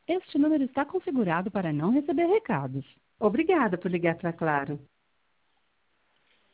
Este número está configurado para não receber recados. Obrigada por ligar para Claro.